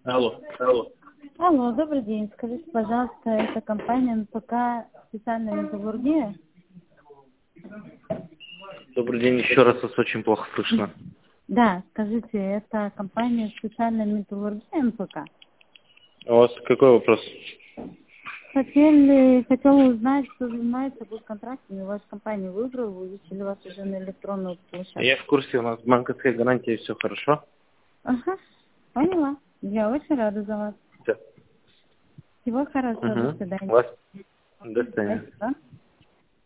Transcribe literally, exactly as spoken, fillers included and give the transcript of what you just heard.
Алло, алло. Алло, добрый день. Скажите, пожалуйста, это компания эн пэ ка «Специальная металлургия»? Добрый день, еще раз вас очень плохо слышно. Да, скажите, это компания «Специальная металлургия» эн пэ ка? А у вас какой вопрос? Хотели, хотела узнать, кто занимается госконтрактами. Ваша компания выиграла, вывесили вас уже на электронную площадку. Я в курсе, у нас банковская гарантия, все хорошо. Ага, поняла. Я очень рада за вас. Все. Всего хорошего, до Угу. свидания. Вас. До свидания. Спасибо.